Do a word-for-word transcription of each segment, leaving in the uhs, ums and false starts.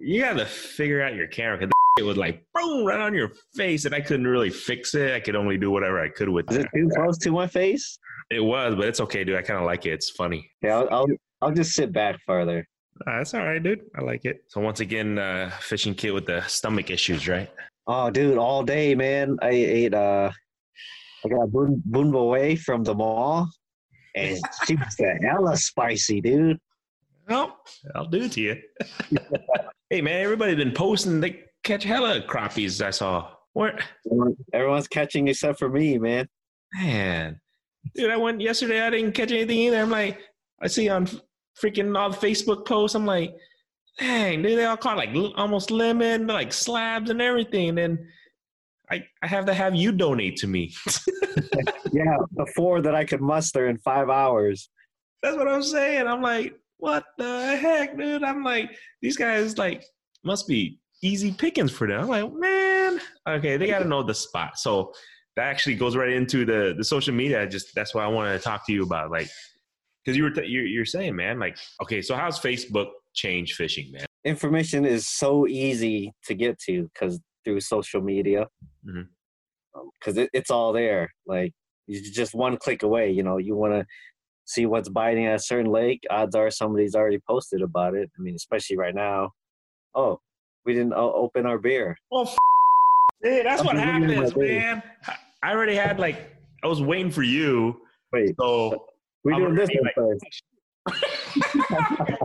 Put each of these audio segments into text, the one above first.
you got to figure out your camera because it was like boom right on your face, and I couldn't really fix it. I could only do whatever I could with Is it. it too close to my face? It was, but it's okay, dude. I kind of like it. It's funny. Yeah, I'll, I'll I'll just sit back farther. Uh, that's all right, dude. I like it. So once again, uh, fishing kit with the stomach issues, right? Oh, dude, all day, man. I ate. Uh, I got bun bunbo away from the mall, and she was hella spicy, dude. Well, I'll do it to you. Hey, man, everybody's been posting. They catch hella crappies. I saw. What? Everyone's catching except for me, man. Man, dude, I went yesterday. I didn't catch anything either. I'm like, I see on freaking all the Facebook posts. I'm like, dang, dude, they all caught like almost lemon, like slabs and everything. And then I, I have to have you donate to me. Yeah, the four that I could muster in five hours. That's what I'm saying. I'm like, what the heck, dude? I'm like, these guys like must be easy pickings for them. I'm like, man, okay, they got to know the spot. So that actually goes right into the the social media. I just that's why I wanted to talk to you about, like, because you were t- you're, you're saying, man, like, okay, so how's Facebook change fishing, man? Information is so easy to get to because through social media, because mm-hmm. um, it, it's all there. Like, you're just one click away. You know, you want to see what's biting at a certain lake. Odds are somebody's already posted about it. I mean, especially right now. Oh, we didn't uh, open our beer. Well, f- hey, that's what happens, man. I already had like I was waiting for you. Wait, so we're doing this one like, first.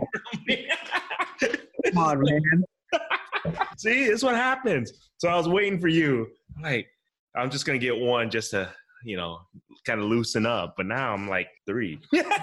Come on, man. See, this is what happens. So I was waiting for you. Like, I'm just gonna get one just to, you know, kind of loosen up. But now I'm like three.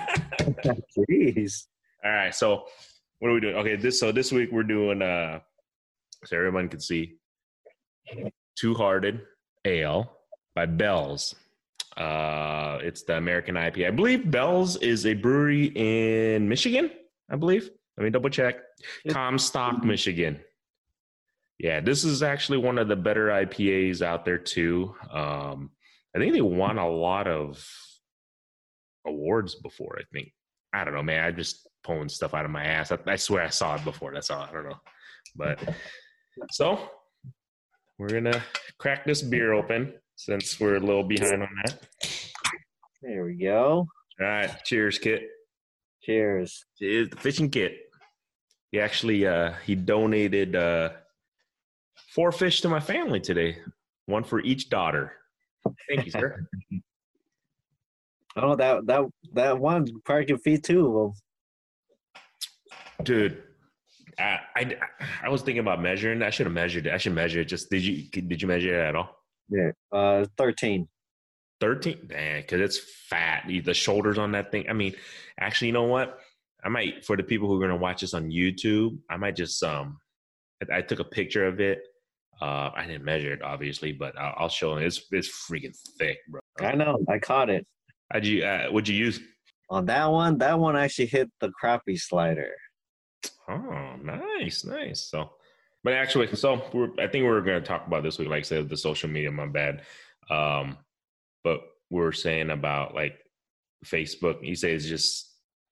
Jeez. All right. So what are we doing? Okay. This so this week we're doing uh, so everyone can see, Two Hearted Ale by Bell's. Uh, it's the American I P A. I believe Bell's is a brewery in Michigan. I believe. Let me double check. Comstock, Michigan. Yeah, this is actually one of the better I P As out there too. Um, I think they won a lot of awards before. I think. I don't know, man. I just pulling stuff out of my ass. I, I swear I saw it before. That's all. I don't know. But so we're gonna crack this beer open since we're a little behind on that. There we go. All right. Cheers, Kit. Cheers. Cheers, the fishing kit. He actually uh, he donated uh, four fish to my family today, one for each daughter. Thank you, sir. Oh, that that that one probably can feed two of them. Dude, I, I I was thinking about measuring. I should have measured it. I should measure it. Just did you did you measure it at all? Yeah, uh, thirteen. thirteen? Man, because it's fat. The shoulders on that thing. I mean, actually, you know what? I might, for the people who are going to watch this on YouTube, I might just, um, I, I took a picture of it. Uh, I didn't measure it, obviously, but I'll, I'll show it. It's, it's freaking thick, bro. I know. I caught it. How'd you, uh, what'd you use? On that one, that one actually hit the crappie slider. Oh, nice, nice. So, but actually, so we're, I think we're going to talk about this week, like I said, the social media, my bad. Um, but we're saying about like Facebook, you say it's just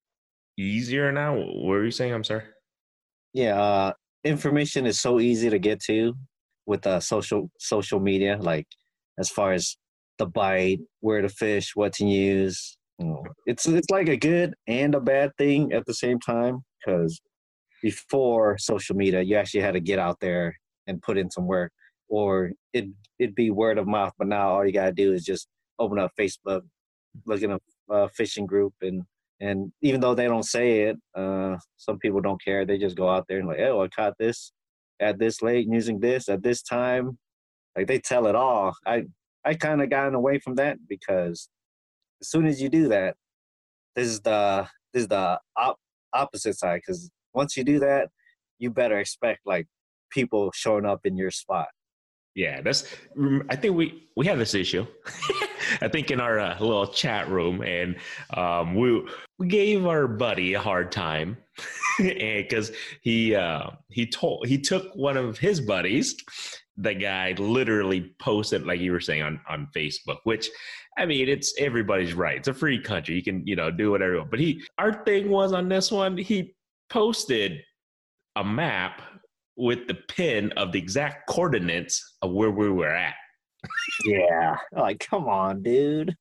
easier now. What were you saying? I'm sorry. Yeah, uh, information is so easy to get to with uh, social social media. Like as far as the bite, where to fish, what to use. You know, it's it's like a good and a bad thing at the same time. Because before social media, you actually had to get out there and put in some work, or it it'd be word of mouth. But now all you gotta do is just open up Facebook, look at a uh, fishing group, and and even though they don't say it, uh, some people don't care. They just go out there and like, oh, I caught this at this lake using this at this time. Like they tell it all. I I kind of gotten away from that because as soon as you do that, this is the this is the op- opposite side. Because once you do that, you better expect like people showing up in your spot. Yeah, that's. I think we we have this issue. I think in our uh, little chat room, and um, we we gave our buddy a hard time because he uh, he told he took one of his buddies. The guy literally posted, like you were saying, on on Facebook. Which, I mean, it's everybody's right. It's a free country. You can you know do whatever you want. But he, our thing was on this one. He posted a map with the pin of the exact coordinates of where we were at. Yeah. Like, come on, dude.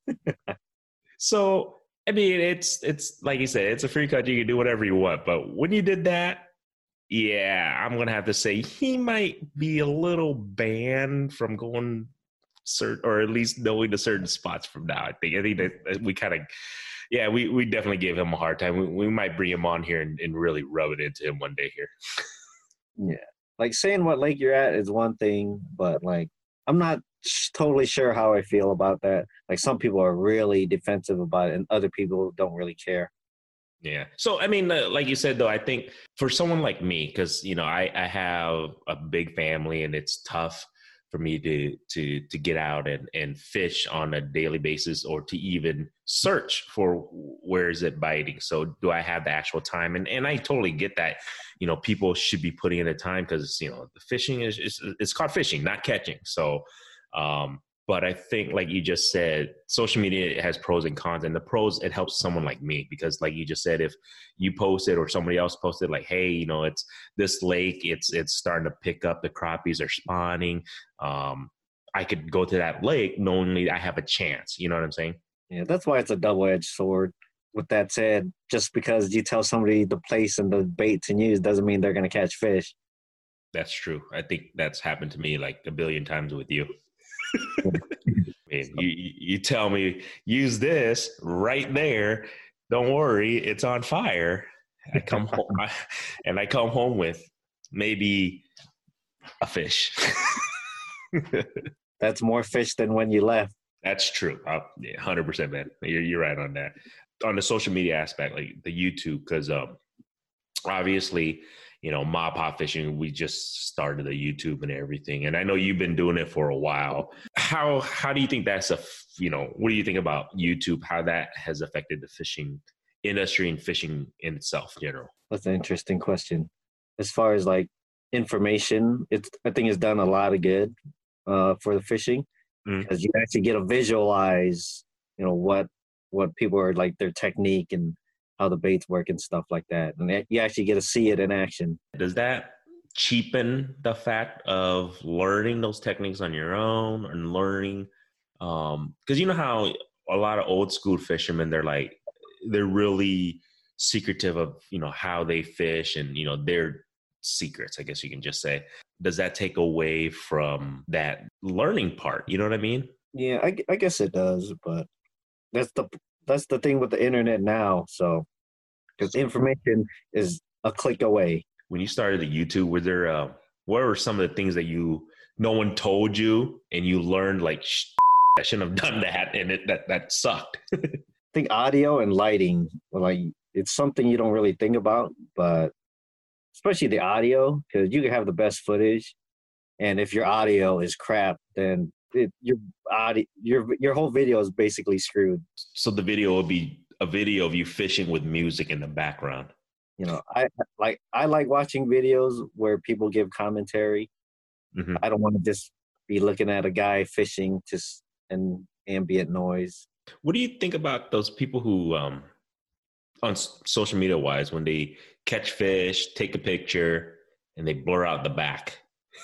So, I mean, it's it's like you said, it's a free country. You can do whatever you want. But when you did that, yeah, I'm gonna have to say he might be a little banned from going certain, or at least knowing the certain spots from now. I think I think that we kind of, yeah, we we definitely gave him a hard time. We, we might bring him on here and, and really rub it into him one day here. Yeah. Like saying what lake you're at is one thing, but like I'm not sh- totally sure how I feel about that. Like some people are really defensive about it and other people don't really care. Yeah. So, I mean, uh, like you said, though, I think for someone like me, because, you know, I, I have a big family and it's tough for me to to to get out and, and fish on a daily basis or to even search for where is it biting. So do I have the actual time? And and I totally get that, you know, people should be putting in the time because, you know, the fishing is, is it's caught fishing, not catching. So, um, but I think, like you just said, social media has pros and cons. And the pros, it helps someone like me because, like you just said, if you post it or somebody else posted, like, hey, you know, it's this lake, it's it's starting to pick up, the crappies are spawning. Um, I could go to that lake knowing I have a chance. You know what I'm saying? Yeah, that's why it's a double-edged sword. With that said, just because you tell somebody the place and the bait to use doesn't mean they're going to catch fish. That's true. I think that's happened to me like a billion times with you. I mean, you, you tell me, use this right there. Don't worry, it's on fire. I come home I, and I come home with maybe a fish. That's more fish than when you left. That's true. Uh, yeah, one hundred percent, man. You're, you're right on that. On the social media aspect, like the YouTube, because um, obviously, you know, Ma Pa Fishing, we just started the YouTube and everything. And I know you've been doing it for a while. How how do you think that's a, you know, what do you think about YouTube, how that has affected the fishing industry and fishing in itself in general? That's an interesting question. As far as like information, it's I think it's done a lot of good uh, for the fishing because mm. you actually get to visualize, you know, what what people are like, their technique and how the baits work and stuff like that. And you actually get to see it in action. Does that cheapen the fact of learning those techniques on your own and learning? Um, because you know how a lot of old school fishermen, they're like, they're really secretive of, you know, how they fish and, you know, their secrets, I guess you can just say. Does that take away from that learning part? You know what I mean? Yeah, I, I guess it does, but that's the that's the thing with the internet now. So, because information is a click away. When you started the YouTube, were there uh, what were some of the things that you no one told you and you learned like I shouldn't have done that and it that that sucked? I think audio and lighting, like it's something you don't really think about, but especially the audio, because you can have the best footage, and if your audio is crap, then it, your audio, your your whole video is basically screwed. So the video will be a video of you fishing with music in the background. You know, I like I like watching videos where people give commentary. Mm-hmm. I don't want to just be looking at a guy fishing just and ambient noise. What do you think about those people who, um, on social media wise, when they catch fish, take a picture, and they blur out the back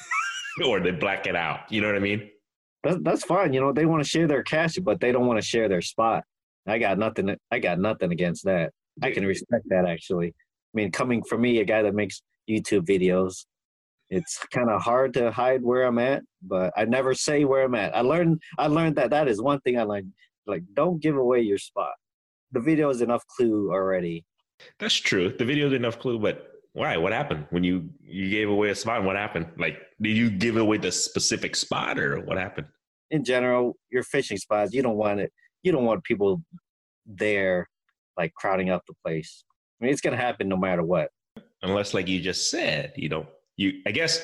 or they black it out? You know what I mean? That's that's fine. You know, they want to share their catch, but they don't want to share their spot. I got nothing. I got nothing against that. I can respect that, actually. I mean, coming from me, a guy that makes YouTube videos, it's kind of hard to hide where I'm at, but I never say where I'm at. I learned. I learned that that is one thing I learned. Like, don't give away your spot. The video is enough clue already. That's true. The video is enough clue, but why? What happened when you you gave away a spot? What happened? Like, did you give away the specific spot, or what happened? In general, your fishing spots, you don't want it. You don't want people there, like crowding up the place. I mean, it's gonna happen no matter what. Unless, like you just said, you know, you. I guess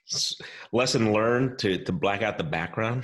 lesson learned to to black out the background.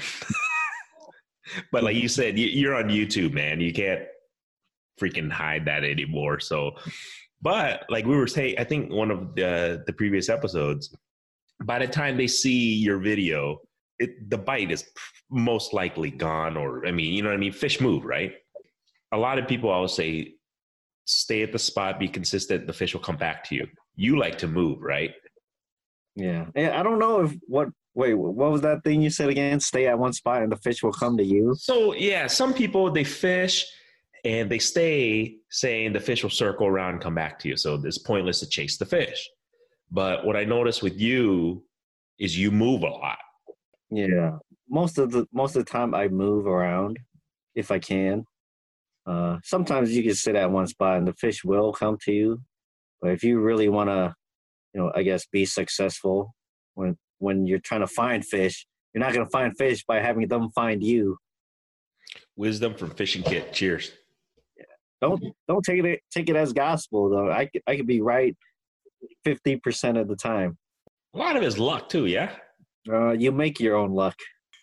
But like you said, you, you're on YouTube, man. You can't freaking hide that anymore. So, but like we were saying, I think one of the the previous episodes, by the time they see your video, it, the bite is most likely gone. Or, I mean, you know what I mean? Fish move, right? A lot of people always say, stay at the spot, be consistent, the fish will come back to you. You like to move, right? Yeah. Yeah. I don't know if what. Wait, what was that thing you said again? Stay at one spot and the fish will come to you. So yeah, some people they fish and they stay saying the fish will circle around and come back to you. So it's pointless to chase the fish. But what I noticed with you is you move a lot. Yeah. Most of the most of the time, I move around if I can. Uh, sometimes you can sit at one spot and the fish will come to you. But if you really want to, you know, I guess be successful when when you're trying to find fish, you're not going to find fish by having them find you. Wisdom from Fishing Kit. Cheers. Don't don't take it take it as gospel though. I could, I could be right fifty percent of the time. A lot of it's luck too, yeah. Uh, you make your own luck.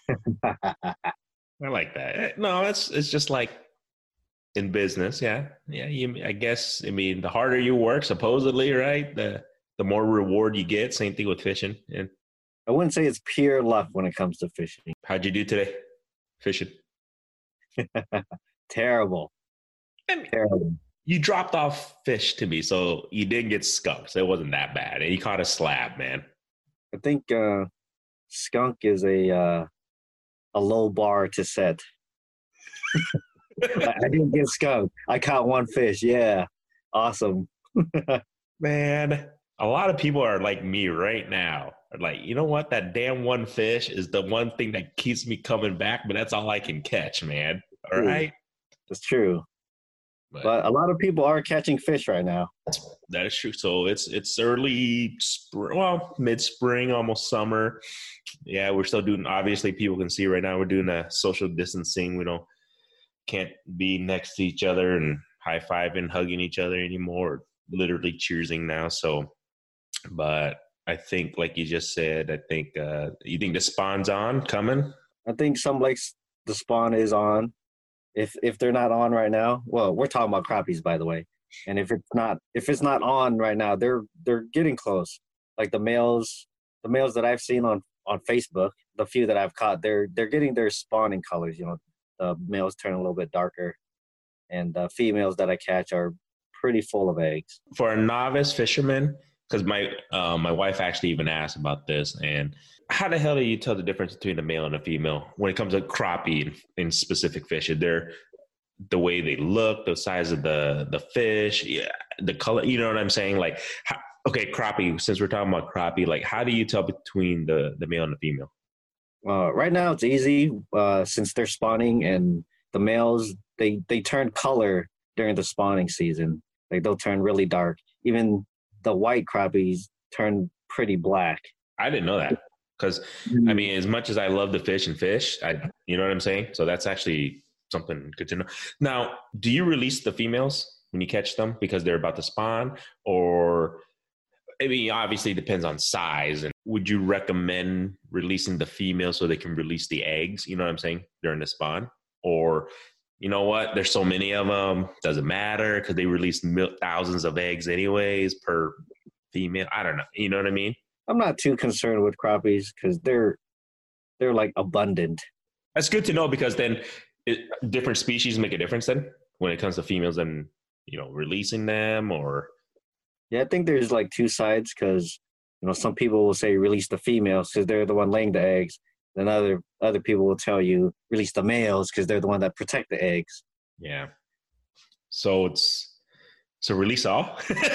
I like that. Eh, No, it's it's just like in business, yeah, yeah. You, I guess, I mean, the harder you work, supposedly, right? The the more reward you get. Same thing with fishing. And I wouldn't say it's pure luck when it comes to fishing. how'd you do today, fishing? Terrible, I mean, terrible. you dropped off fish to me, so you didn't get skunked. So it wasn't that bad, and you caught a slab, man. I think uh, skunk is a uh, a low bar to set. I, I didn't get skunked. I caught one fish. Yeah, awesome. Man, a lot of people are like me right now. Are like, you know what? That damn one fish is the one thing that keeps me coming back, but that's all I can catch, man. All True. right. It's true. But But a lot of people are catching fish right now. that is true. So it's it's early spring, well, mid spring, almost summer. Yeah, we're still doing. Obviously, people can see right now we're doing a social distancing. We don't can't be next to each other and high fiving, hugging each other anymore. Literally cheersing now. So, but I think, like you just said, I think uh, you think the spawn's on coming. I think some lakes the spawn is on. If if they're not on right now, well, we're talking about crappies, by the way. And if it's not if it's not on right now, they're they're getting close. Like the males, the males that I've seen on on Facebook, the few that I've caught, they're they're getting their spawning colors. You know, the males turn a little bit darker, and the females that I catch are pretty full of eggs. For a novice fisherman, because my uh, my wife actually even asked about this, and how the hell do you tell the difference between a male and a female when it comes to crappie in, in specific fish? They're the way they look, the size of the the fish, yeah, the color. You know what I'm saying? Like, how, okay, crappie. Since we're talking about crappie, like, how do you tell between the the male and the female? Uh, right now, it's easy uh, since they're spawning, and the males they they turn color during the spawning season. Like they'll turn really dark. Even the white crappies turn pretty black. I didn't know that because I mean, as much as I love the fish and fish, I you know what I'm saying. So that's actually something good to know. Now, do you release the females when you catch them because they're about to spawn, or I mean, obviously it depends on size. And would you recommend releasing the female so they can release the eggs? You know what I'm saying, during the spawn, or you know what? There's so many of them. Doesn't matter because they release mil- thousands of eggs anyways per female. I don't know. You know what I mean? I'm not too concerned with crappies because they're they're like abundant. That's good to know because then it, different species make a difference then when it comes to females and, you know, releasing them or. Yeah, I think there's like two sides because you know some people will say release the females because they're the one laying the eggs. Then other other people will tell you release the males because they're the one that protect the eggs. Yeah. So it's so release all.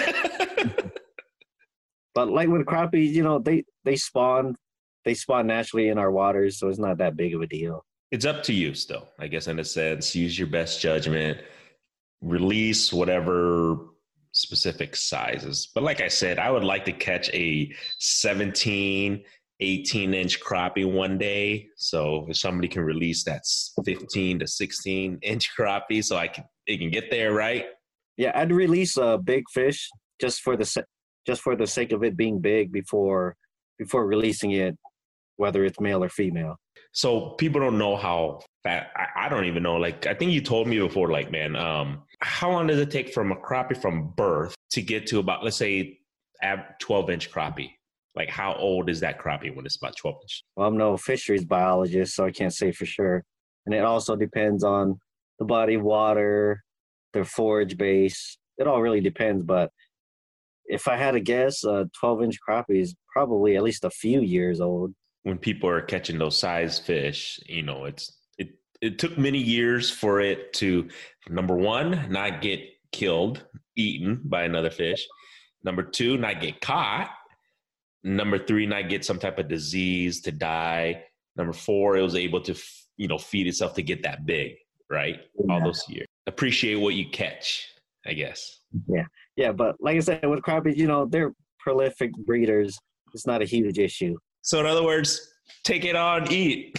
But like with crappies, you know, they they spawn they spawn naturally in our waters, so it's not that big of a deal. It's up to you still, I guess, in a sense. Use your best judgment. Release whatever specific sizes. But like I said, I would like to catch a seventeen, eighteen inch crappie one day. So if somebody can release that fifteen to sixteen inch crappie so I can it can get there, right? Yeah, I'd release a big fish just for the se- just for the sake of it being big before before releasing it, whether it's male or female. So people don't know how fat. I, I don't even know. Like I think you told me before. Like man, um, how long does it take from a crappie from birth to get to about, let's say, twelve inch crappie? Like how old is that crappie when it's about twelve inch? Well, I'm no fisheries biologist, so I can't say for sure. And it also depends on the body of water, their forage base. It all really depends, but if I had to guess, uh, twelve inch crappie is probably at least a few years old. When people are catching those size fish, you know, it's it it took many years for it to, number one, not get killed, eaten by another fish. Number two, not get caught. Number three, not get some type of disease to die. Number four, it was able to, you know, feed itself to get that big, right? Yeah. All those years. Appreciate what you catch, I guess. Yeah. Yeah. But like I said, with crappie, you know, they're prolific breeders. It's not a huge issue. So in other words, take it on, eat.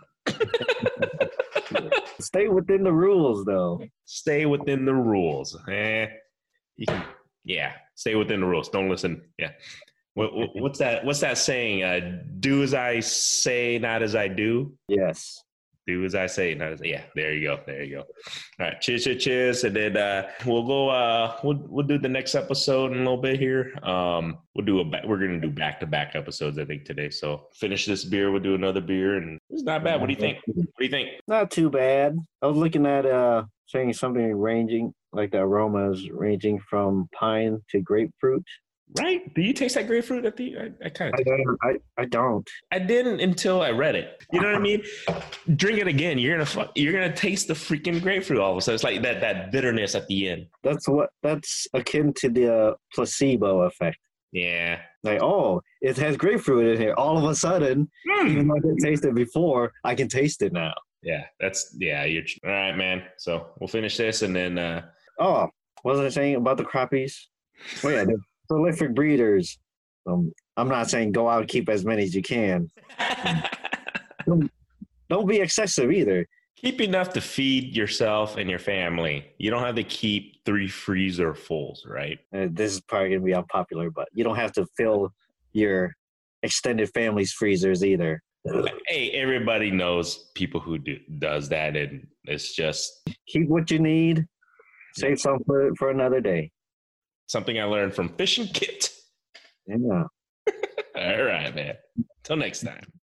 Stay within the rules, though. Stay within the rules. Eh, you can, yeah, stay within the rules. Don't listen. Yeah. What, what, what's that? What's that saying? Uh, do as I say, not as I do. Yes. Do as I say, not as I, yeah. There you go. There you go. All right. Cheers, cheers, cheers. And then uh, we'll go. Uh, we'll we'll do the next episode in a little bit here. Um, we'll do a. We're gonna do back to back episodes, I think, today. So finish this beer. We'll do another beer, and it's not bad. What do you think? What do you think? Not too bad. I was looking at uh saying something ranging like the aromas ranging from pine to grapefruit. Right? Do you taste that grapefruit at the? I, I kind of. I, I I don't. I didn't until I read it. You know what I mean? Drink it again. You're gonna you're gonna taste the freaking grapefruit all of a sudden. It's like that that bitterness at the end. That's what. That's akin to the uh, placebo effect. Yeah. Like, oh, it has grapefruit in here. All of a sudden, mm. even though I didn't taste it before, I can taste it now. Yeah, that's yeah. You're all right, man. So we'll finish this and then. uh Oh, what was I saying about the crappies? Oh yeah. Prolific breeders. Um, I'm not saying go out and keep as many as you can. don't, don't be excessive either. Keep enough to feed yourself and your family. You don't have to keep three freezer fulls, right? Uh, this is probably going to be unpopular, but you don't have to fill your extended family's freezers either. Hey, everybody knows people who do does that, and it's just keep what you need. Save some for for another day. Something I learned from Fishing Kit. Yeah. All right, man. Till next time.